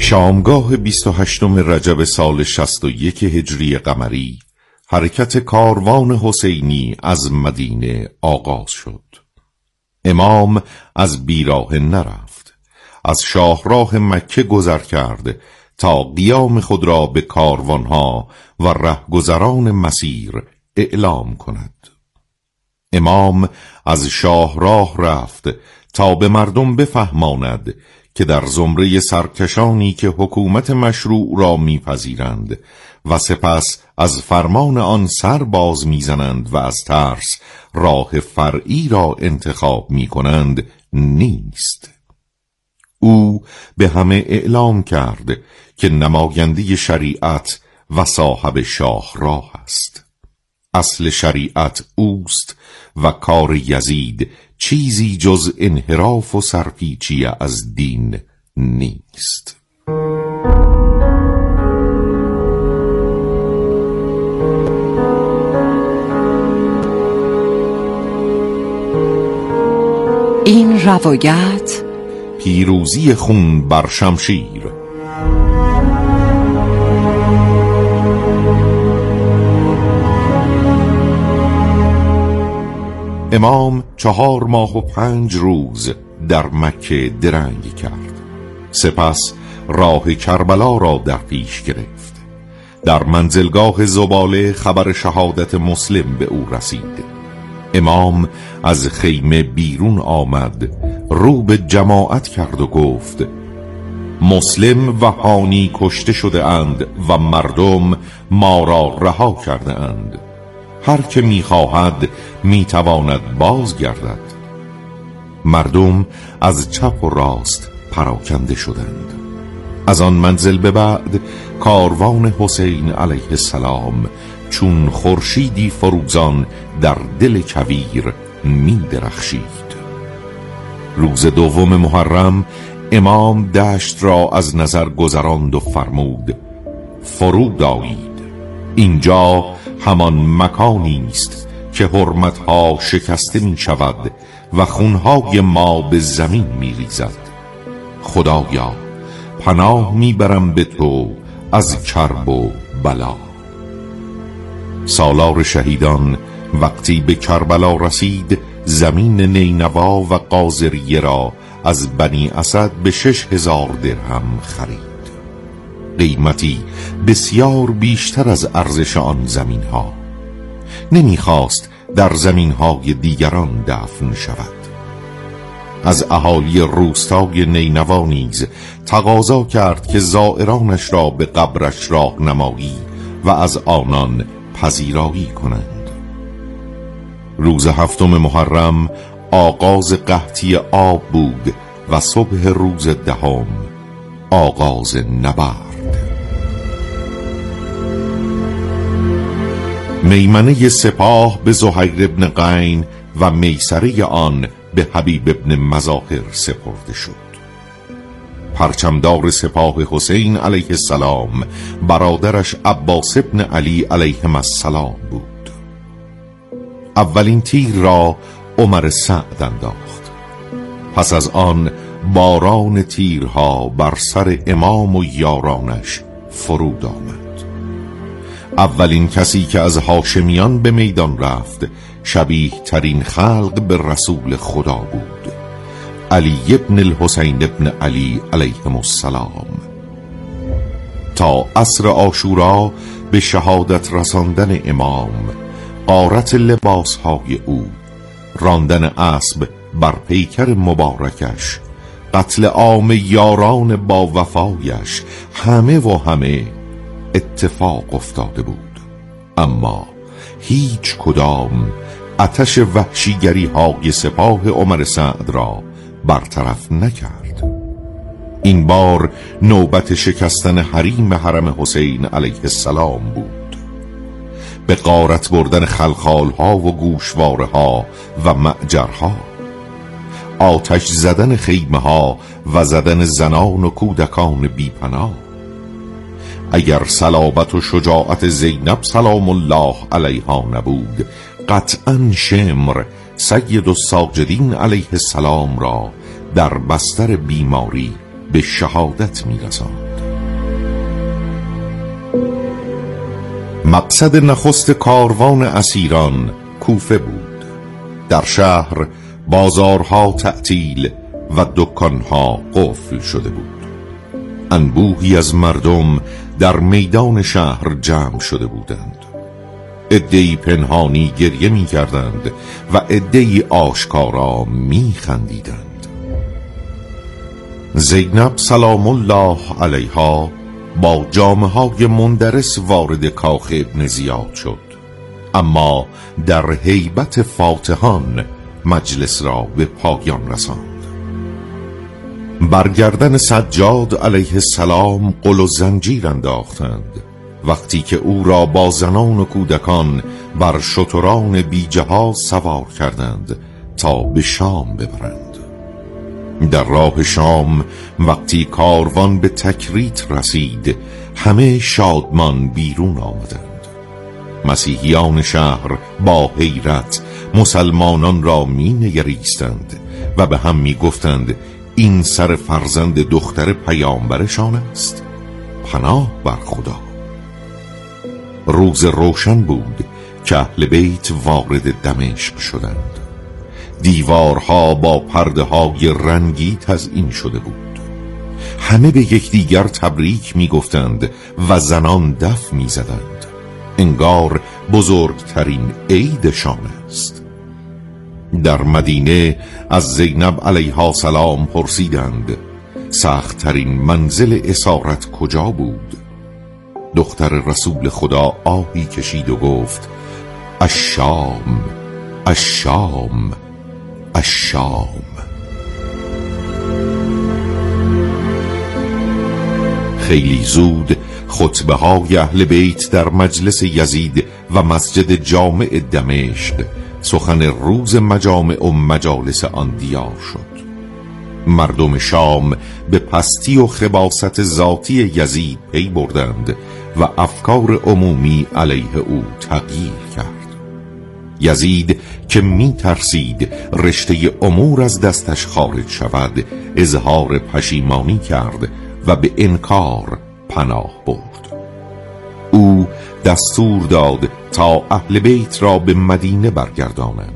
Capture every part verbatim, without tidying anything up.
شامگاه بیست و هشتم رجب سال شصت و یک هجری قمری حرکت کاروان حسینی از مدینه آغاز شد. امام از بیراه نرفت، از شاهراه مکه گذر کرد تا قیام خود را به کاروانها و رهگذران مسیر اعلام کند. امام از شاهراه رفت تا به مردم بفهماند که در زمره سرکشانی که حکومت مشروع را میپذیرند و سپس از فرمان آن سر باز میزنند و از ترس راه فرعی را انتخاب میکنند نیست. او به همه اعلام کرد که نماینده شریعت و صاحب شاهراه است. اصل شریعت اوست و کار یزید چیزی جز انحراف و سرپیچی از دین نیست. این روایت پیروزی خون بر شمشیر. امام چهار ماه و پنج روز در مکه درنگ کرد. سپس راه کربلا را در پیش گرفت. در منزلگاه زباله خبر شهادت مسلم به او رسید. امام از خیمه بیرون آمد، رو به جماعت کرد و گفت: مسلم و هانی کشته شده اند و مردم ما را رها کرده اند. هر که می‌خواهد می‌تواند بازگردد. مردم از چپ و راست پراکنده شدند. از آن منزل به بعد کاروان حسین علیه السلام چون خورشیدی فروزان در دل کویر می درخشید. روز دوم محرم امام دشت را از نظر گذراند و فرمود: فرود آیید. اینجا همان مکانی است که حرمتها شکسته می شود و خونهای ما به زمین می ریزد. خدایا پناه می برم به تو از کرب و بلا. سالار شهیدان وقتی به کربلا رسید، زمین نینوا و قاضریه را از بنی اسد به شش هزار درهم خرید، قیمتی بسیار بیشتر از ارزش آن زمین ها. نمیخواست در زمین های دیگران دفن شود. از اهالی روستای نینوا نیز تقاضا کرد که زائرانش را به قبرش راهنمایی و از آنان پذیرایی کنند. روز هفتم محرم آغاز قحطی آب بود و صبح روز دهم آغاز نبرد. میمنه سپاه به زهیر ابن قین و میسره آن به حبیب ابن مظاهر سپرده شد. پرچمدار سپاه حسین علیه السلام برادرش عباس ابن علی علیهم السلام بود. اولین تیر را عمر سعد انداخت. پس از آن باران تیرها بر سر امام و یارانش فرود آمد. اولین کسی که از هاشمیان به میدان رفت شبیه ترین خلق به رسول خدا بود، علی ابن الحسین ابن علی علیهم السلام. تا عصر عاشورا به شهادت رساندن امام، غارت لباسهای او، راندن اسب بر پیکر مبارکش، قتل عام یاران با وفایش، همه و همه اتفاق افتاده بود، اما هیچ کدام آتش وحشیگری های سپاه عمر سعد را برطرف نکرد. این بار نوبت شکستن حریم حرم حسین علیه السلام بود. به غارت بردن خلخال ها و گوشواره ها و معجرها، آتش زدن خیمه ها و زدن زنان و کودکان بیپناه. اگر صلابت و شجاعت زینب سلام الله علیها نبود، قطعا شمر سید الساجدین علیه السلام را در بستر بیماری به شهادت می‌رساند. مقصد نخست کاروان اسیران کوفه بود. در شهر بازارها تعطیل و دکانها قفل شده بود. انبوهی از مردم در میدان شهر جمع شده بودند. عده‌ای پنهانی گریه می کردند و عده‌ای آشکارا می خندیدند. زینب سلام الله علیها با جامه های مندرس وارد کاخ ابن زیاد شد، اما در هیبت فاتحان مجلس را به پایان رساند. برگردن سجاد علیه السلام قل و زنجیر انداختند وقتی که او را با زنان و کودکان بر شتران بی جهاز سوار کردند تا به شام ببرند. در راه شام وقتی کاروان به تکریت رسید، همه شادمان بیرون آمدند. مسیحیان شهر با حیرت مسلمانان را می نگریستند و به هم می گفتند این سر فرزند دختر پیامبرشان است. پناه بر خدا. روز روشن بود که اهل بیت وارد دمشق شدند. دیوارها با پرده های رنگی تزیین شده بود. همه به یکدیگر تبریک می گفتند و زنان دف می زدند. انگار بزرگترین عیدشان است. در مدینه از زینب علیها السلام پرسیدند سخت‌ترین منزل اسارت کجا بود؟ دختر رسول خدا آهی کشید و گفت الشام، الشام، الشام. خیلی زود خطبه های اهل بیت در مجلس یزید و مسجد جامع دمشق سخن روز مجامع و مجالس آن دیار شد. مردم شام به پستی و خباثت ذاتی یزید پی بردند و افکار عمومی علیه او تغییر کرد. یزید که می ترسید رشته امور از دستش خارج شود، اظهار پشیمانی کرد و به انکار پناه برد. او دستور داد تا اهل بیت را به مدینه برگردانند.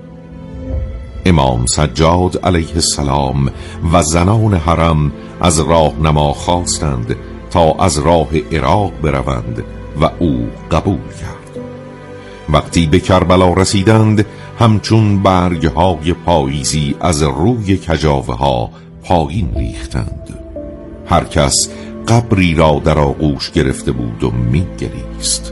امام سجاد علیه السلام و زنان حرم از راهنما خواستند تا از راه عراق بروند و او قبول کرد. وقتی به کربلا رسیدند همچون برگهای پاییزی از روی کجاوه ها پایین ریختند. هر کس قبری را در آغوش گرفته بود و می گریست.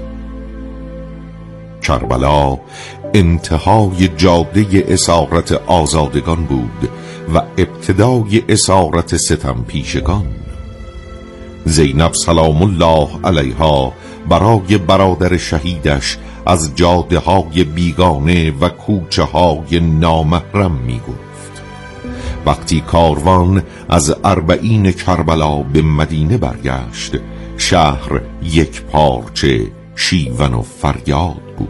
کربلا انتهای جاده اسارت آزادگان بود و ابتدای اسارت ستم پیشگان. زینب سلام الله علیها برای برادر شهیدش از جاده های بیگانه و کوچه های نامحرم می گفت. وقتی کاروان از اربعین کربلا به مدینه برگشت، شهر یک پارچه شیون و فریاد بود.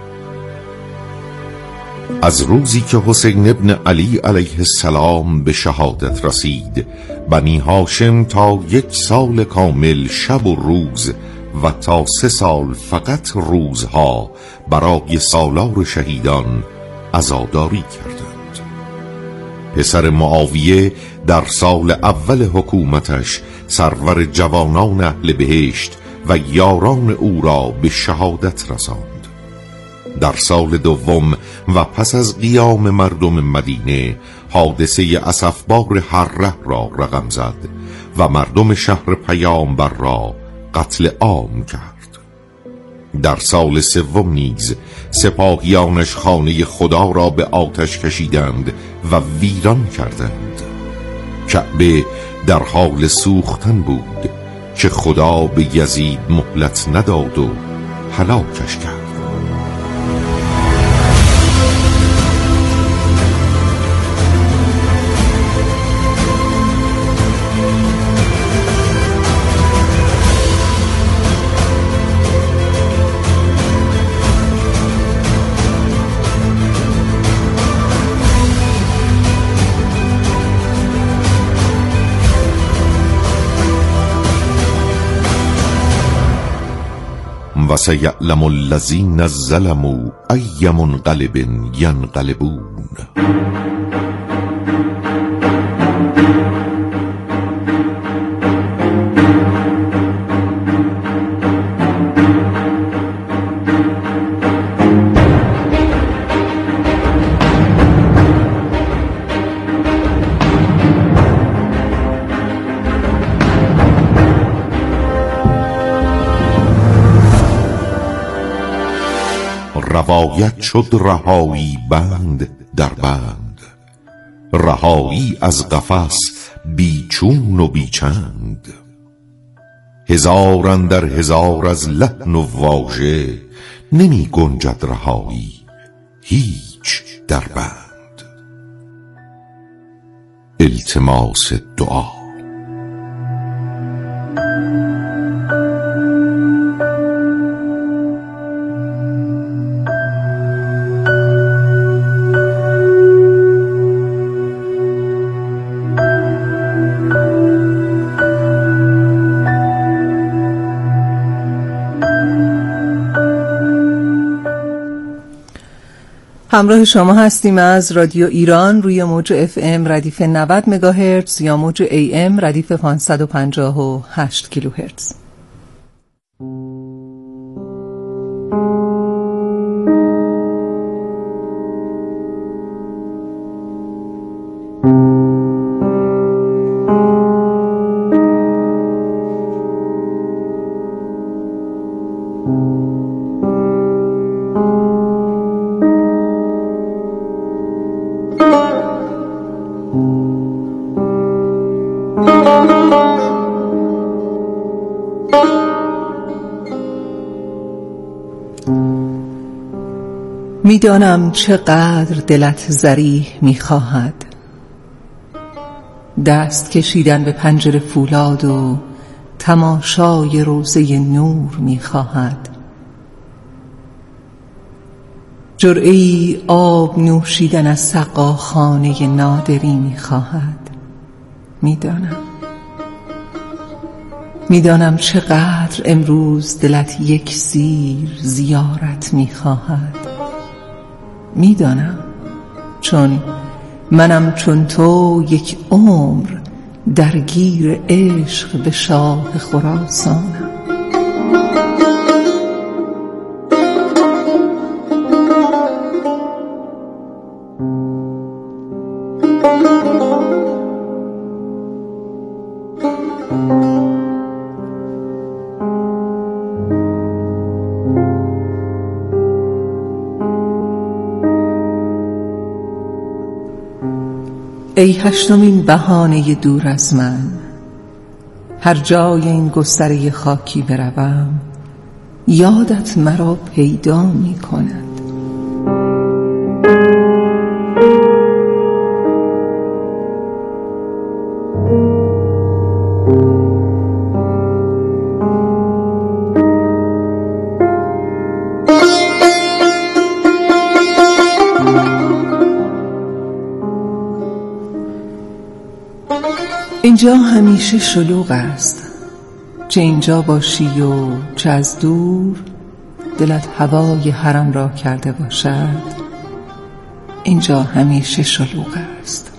از روزی که حسین ابن علی علیه السلام به شهادت رسید، بنی هاشم تا یک سال کامل شب و روز و تا سه سال فقط روزها برای سالار شهیدان عزاداری کردند. پسر معاویه در سال اول حکومتش سرور جوانان اهل بهشت و یاران او را به شهادت رساند. در سال دوم و پس از قیام مردم مدینه حادثه اسفبار هره را رقم زد و مردم شهر پیامبر را قتل عام کرد. در سال سوم نیز سپاهیانش خانه خدا را به آتش کشیدند و ویران کردند. کعبه در حال سوختن بود که خدا به یزید مهلت نداد و هلاکش کرد. و فسیعلم الذین ظلموا ای منقلب ینقلبون. روایت شد رهایی بند در بند، رهایی از قفس بی چون و بی چند. هزار اندر هزار از لحن و واژه، نمی گنجد رهایی هیچ در بند. التماس دعا. همراه شما هستیم از رادیو ایران روی موج اف ام ردیف نود مگاهرتز یا موج ای ام ردیف پانصد و پنجاه و هشت کیلوهرتز. میدانم چقدر دلت ذریح میخواهد، دست کشیدن به پنجره فولاد و تماشای روضه نور میخواهد، جرعه‌ای آب نوشیدن از سقاخانه نادری میخواهد. میدانم میدانم چقدر امروز دلت یک سیر زیارت میخواهد. میدانم چون منم چون تو یک عمر درگیر عشق به شاه خراسانم. ای هشتمین بهانه دور از من، هر جای این گستره خاکی بروم یادت مرا پیدا می کند. اینجا همیشه شلوغ است، چه اینجا باشی و چه از دور دلت هوای حرم را کرده باشد. اینجا همیشه شلوغ است.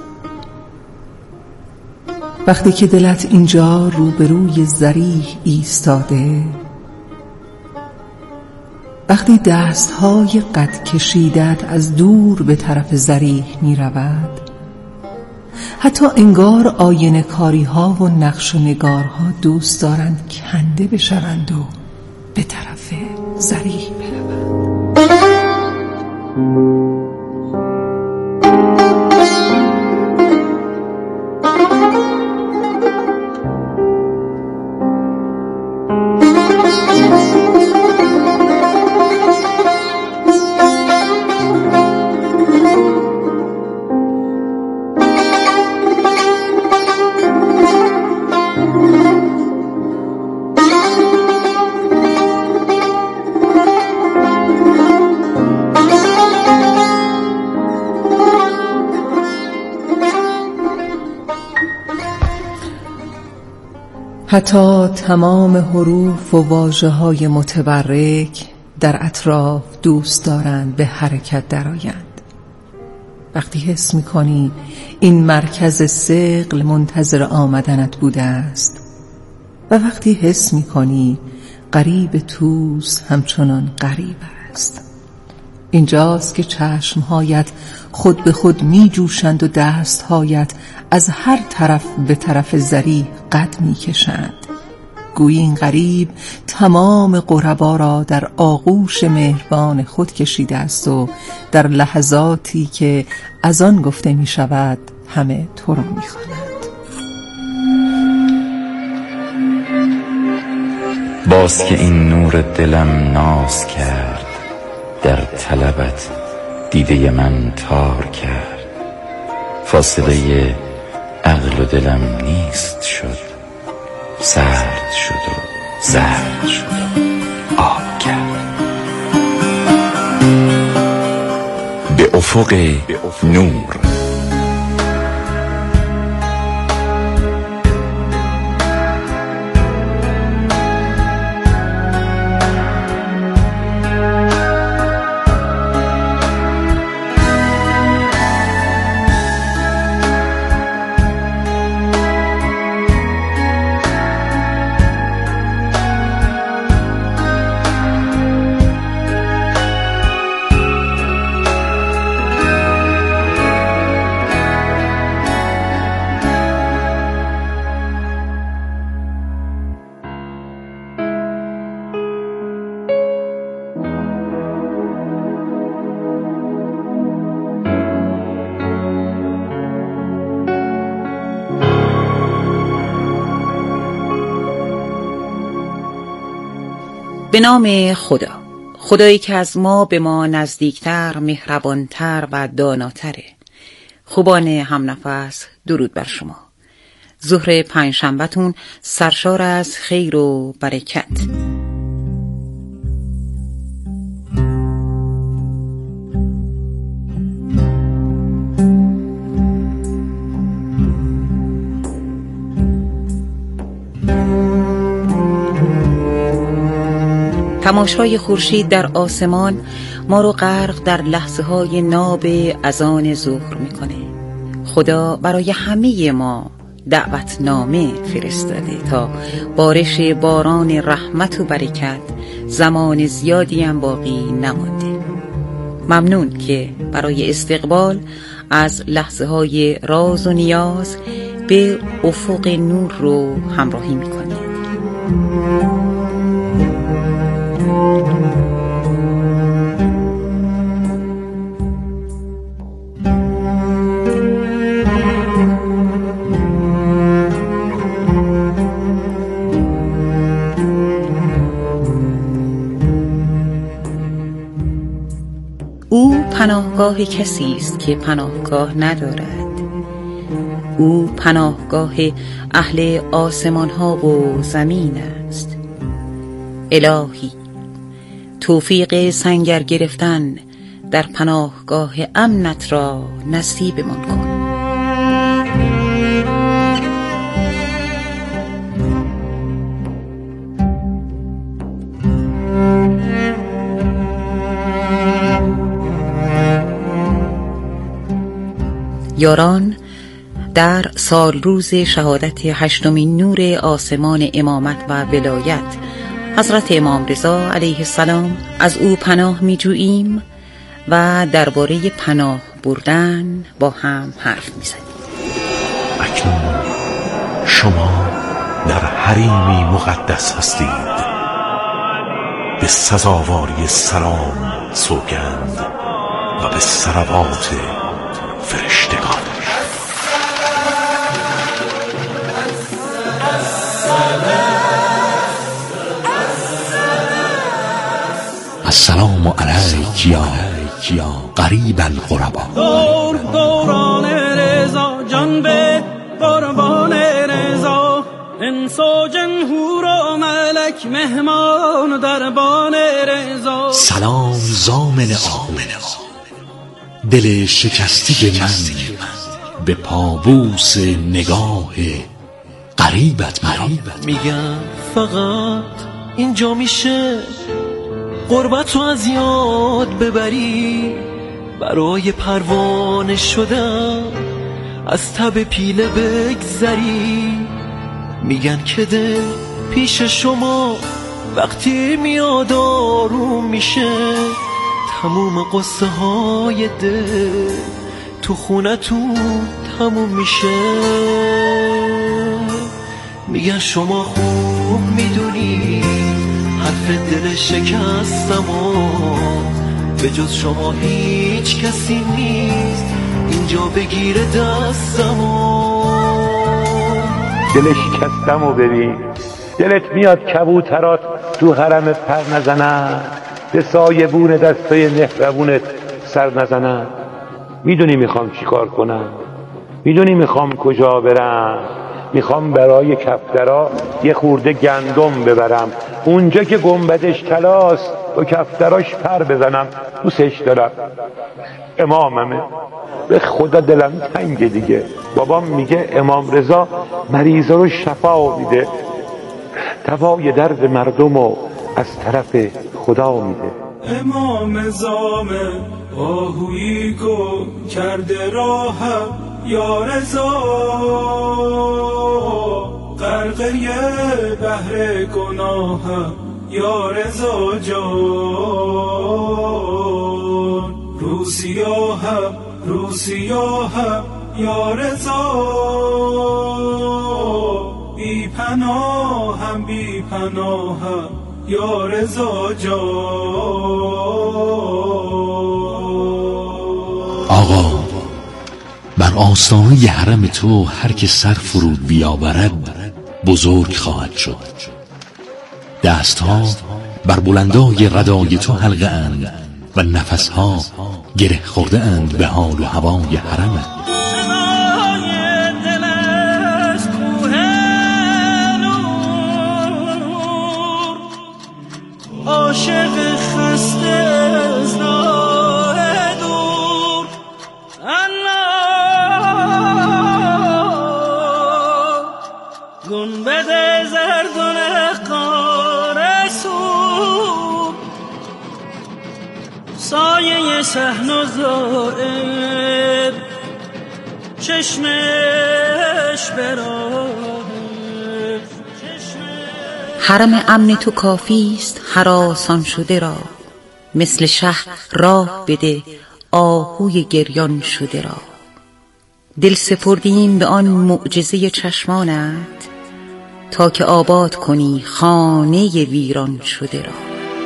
وقتی که دلت اینجا روبروی ذریح ایستاده، وقتی دستهای قد کشیدت از دور به طرف ذریح می رود، حتی انگار آینه کاری ها و نقش و نگارها دوست دارند کنده بشوند و به طرف ذریح بروند. حتی تمام حروف و واژه‌های متبرک در اطراف دوست دارند به حرکت درآیند. وقتی حس می‌کنی این مرکز ثقل منتظر آمدنت بوده است و وقتی حس می‌کنی غریب توس همچنان غریب است، اینجاست که چشمهایت خود به خود می جوشند و دستهایت از هر طرف به طرف ذریح قد می کشند. گویی این غریب تمام غربا را در آغوش مهربان خود کشیده است و در لحظاتی که از آن گفته می شود همه تو را می خواند. باز که این نور دلم ناز کرد، در طلبت دیده من تار کرد. فاصله عقل و دلم نیست شد، سرد شد و زرد شد و آب کرد. به افق نور به نام خدا، خدایی که از ما به ما نزدیکتر، مهربانتر و داناتره. خوبان هم نفس، درود بر شما. ظهر پنجشنبه‌تون سرشار از خیر و برکت. تماشای خورشید در آسمان ما رو غرق در لحظه های ناب اذان ظهر میکنه. خدا برای همه ما دعوتنامه فرستاده تا بارش باران رحمت و برکت زمان زیادی هم باقی نمانده. ممنون که برای استقبال از لحظه های راز و نیاز به افق نور رو همراهی میکنید. او پناهگاه کسی است که پناهگاه ندارد. او پناهگاه اهل آسمان ها و زمین است. الهی، توفیق سنگر گرفتن در پناهگاه امنت را نصیبمان کن. یاران، در سال روز شهادت هشتمین نور آسمان امامت و ولایت حضرت امام رضا علیه السلام از او پناه می جوییم و درباره پناه بردن با هم حرف می زنیم. اکنون شما در حریمی مقدس هستید. به سزاواری سلام سوگند و به صلوات فرشتگان. السلام علیک یا قریب الغربا. دور دوران رضا، جان به قربان رضا، انس و جن حور و ملک مهمان دربان رضا. سلام زامن آمن، دل شکسته من به پابوس نگاه قریبت مرا. میگن فقط اینجا میشه غربت رو از یاد ببری، برای پروانه شدن از تب پیله بگذری. میگن که دل پیش شما وقتی میاد آروم میشه، تموم قصه های دل تو خونتون تموم میشه. میگن شما خوب میدونی حرف دل شکستم و به جز شما هیچ کسی نیست اینجا بگیره دستم و دل شکستم و ببین، دلت میاد کبوترات تو حرم پر نزنن، به سایبون دستای مهربونت سر نزنن. میدونی میخوام چی کار کنم، میدونی میخوام کجا برم. میخوام برای کفترا یه خورده گندم ببرم، اونجا که گنبدش کلاست با کفتراش پر بزنم. دوستش دارم، اماممه، به خدا دلم تنگه دیگه. بابام میگه امام رضا مریضا رو شفا میده، دوای درد مردمو از طرف خدا میده. امام زامه آهویی گم کرده راهم یا رضا، غرقه بحر گناهم یا رضا جان. رو سیاهم رو سیاهم یا رضا، بی پناهم بی پناهم یا رضا جان. آقا بر آستانه حرم تو هر که سر فرود بیاورد بزرگ خواهد شد. دستها بر بلندای ردای تو حلقه اند و نفسها گره خورده اند به حال و هوای حرمت. عاشق خسته از راه دور، الله گنبد زردون قارسون، سایه صحن و زائر چشمش براه. حرم امن تو کافی است هراسان شده را، مثل شه راه بده آهوی گریان شده را. دل سپردیم به آن معجزه چشمانت، تا که آباد کنی خانه ویران شده را.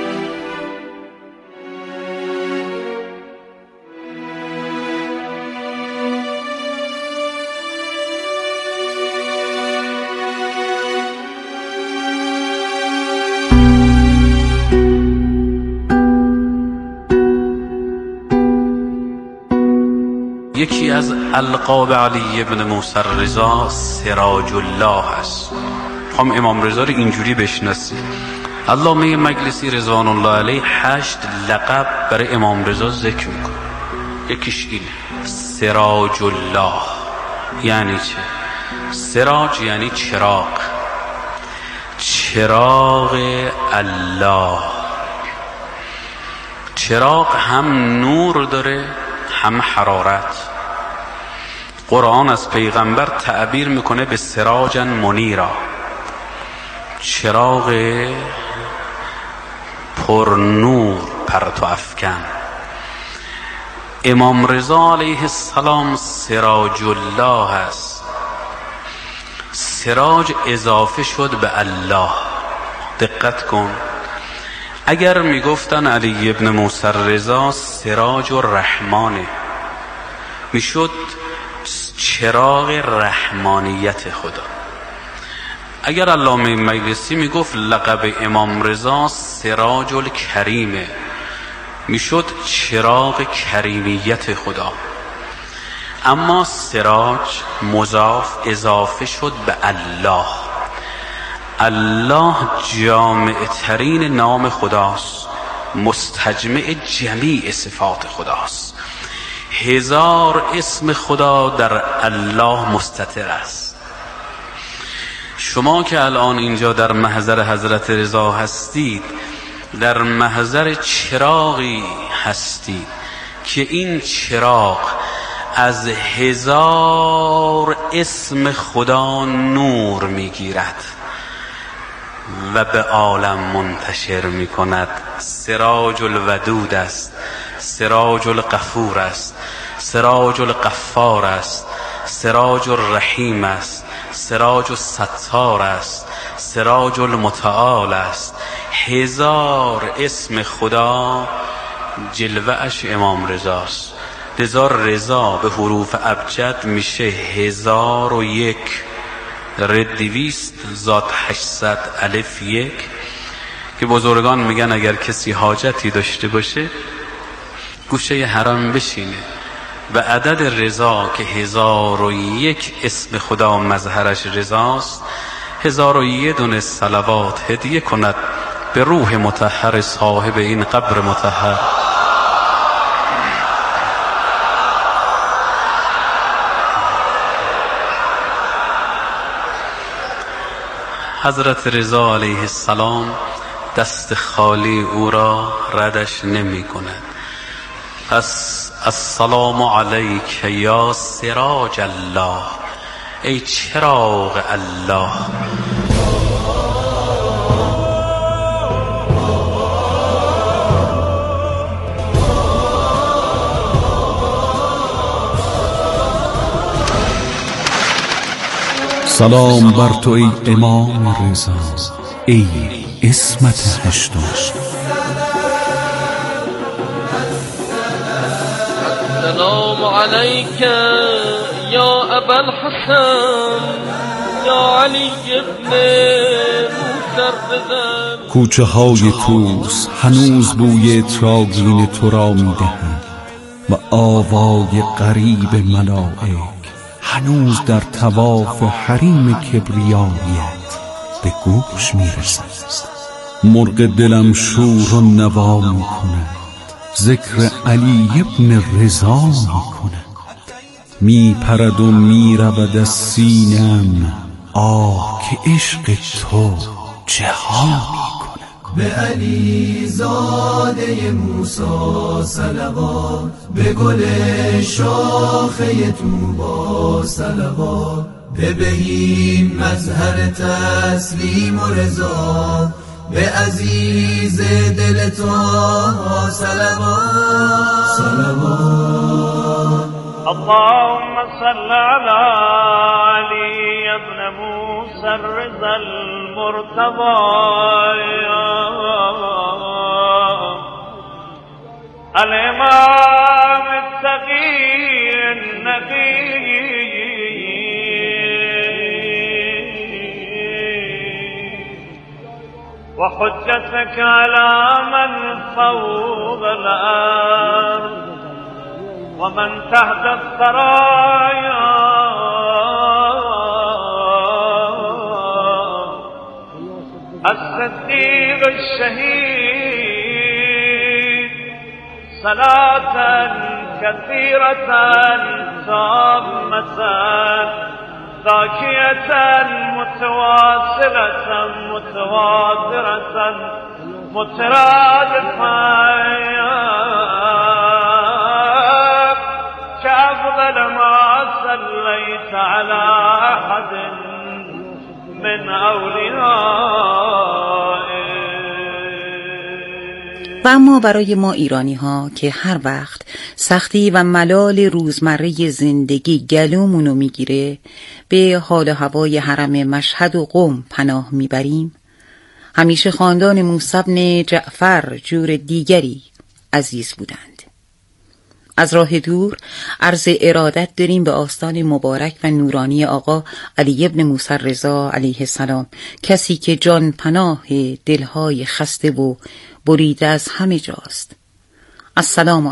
یکی از القاب علی ابن موسی رضا سراج الله است. هم امام رضا رو اینجوری بشناسید. علامه مجلسی رضوان الله علیه هشت لقب برای امام رضا ذکر میکنه. یکیش اینه، سراج الله. یعنی چه؟ سراج یعنی چراغ، چراغ الله. چراغ هم نور داره هم حرارت. قرآن از پیغمبر تعبیر میکنه به سراجا منیرا، چراغ پر نور پرتو افکن. امام رضا علیه السلام سراج الله است. سراج اضافه شد به الله. دقت کن، اگر میگفتن علی ابن موسی رضا سراج الرحمانه، میشد چراغ رحمانیت خدا. اگر علامه مجلسی میگفت لقب امام رضا سراج الکریمه، میشد چراغ کریمیت خدا. اما سراج مضاف اضافه شد به الله. الله جامع ترین نام خداست، مستجمع جمیع صفات خداست. هزار اسم خدا در الله مستتر است. شما که الان اینجا در محضر حضرت رضا هستید، در محضر چراغی هستید که این چراغ از هزار اسم خدا نور میگیرد و به عالم منتشر میکند. سراج الودود است، سراج الغفور است، سراج الغفار است، سراج الرحیم است، سراج الستار است، سراج المتعال است. هزار اسم خدا جلوه اش امام رضاست. لذا رضا به حروف ابجد میشه هزار و یک، ردویست ذات هشتصد الف یک، که بزرگان میگن اگر کسی حاجتی داشته باشه گوشه حرم بشینه و عدد رضا که هزار و یک اسم خدا مظهرش رضاست، هزار و یک دونه صلوات هدیه کند به روح مطهر صاحب این قبر مطهر. حضرت رضا علیه السلام دست خالی او را ردش نمی کند. پس السلام علیک یا سراج الله، ای چراغ الله. سلام بر تو ای امام رضا، ای اسمت هشتم. السلام علیک یا ابا الحسن یا علی ابن موسی الرضا. کوچه های توس هنوز بوی تراگین تو را میدهند و آوای غریب ملائک هنوز در طواف حریم کبریایت به گوش میرسد. مرغ دلم شور و نوا میکند، ذکر علی ابن رضا میکند. میپرد و میرود از سینم، آه که عشق تو جهان میکند. به علی زاده موسی صلوات، به گل شاخه طوبی صلوات، به بهیم مظهر تسلیم و رضا، به عزیز دل تو صلوات صلوات. اللهم صل على علي ابن موسى الرضا المرتضى الإمام التقي النقي وحجتك على من فوق الأرض ومن تحت الثرايا الصديق الشهيد، صلاة كثيرة تامة ذاكية متواصلة متواترة مترادفة كأفضل ما صليت على أحد من أوليائه. و اما برای ما ایرانی ها که هر وقت سختی و ملال روزمره زندگی گلومونو میگیره به حال و هوای حرم مشهد و قم پناه میبریم، همیشه خاندان موسی بن جعفر جور دیگری عزیز بودند. از راه دور عرض ارادت داریم به آستان مبارک و نورانی آقا علی ابن موسی الرضا علیه السلام، کسی که جان پناه دلهای خسته و بریده از همه جاست. السلام